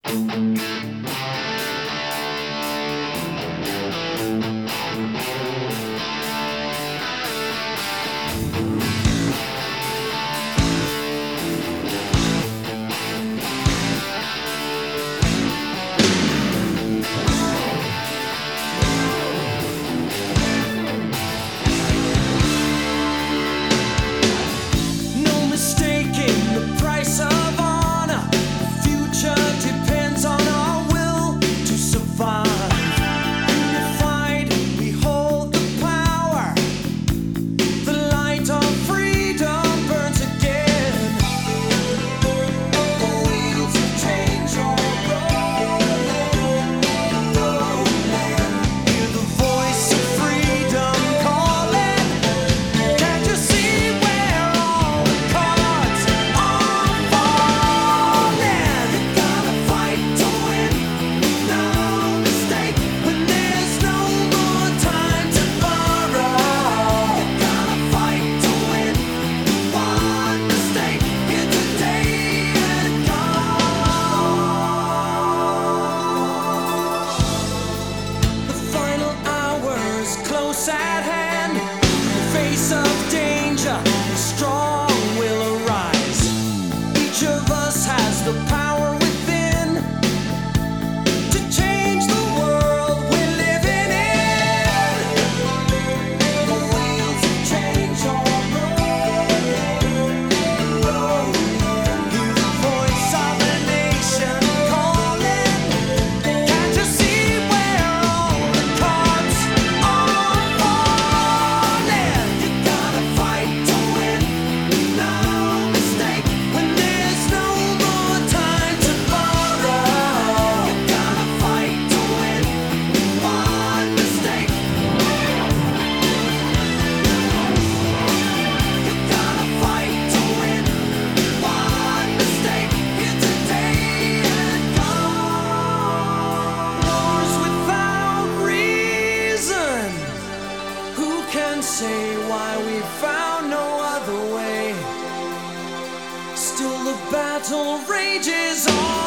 No mistaking the price of honor. The future depends on our will to survive. Unified, we hold the power. The light of freedom burns again. The wheels of change are rolling, rolling. Hear the voice of freedom calling. Can't you see where all the cards are falling? You gotta fight to win, no mistake. When there's no more time to borrow, you gotta fight to win. One mistake, here today and gone. The final hour's close at hand. In the face of danger, the strong will arise. Each of us has the power within to change the world we're living in. The wheels of change are rolling, rolling. Hear the voice of a nation calling. Can't you see where all the cards are falling? You gotta fight to win, no mistake. When there's no more time to borrow, you gotta fight to win. One mistake. You gotta fight to win. One mistake. Here today and gone. Wars without reason. Who can say why we found no other way? Still the battle rages on.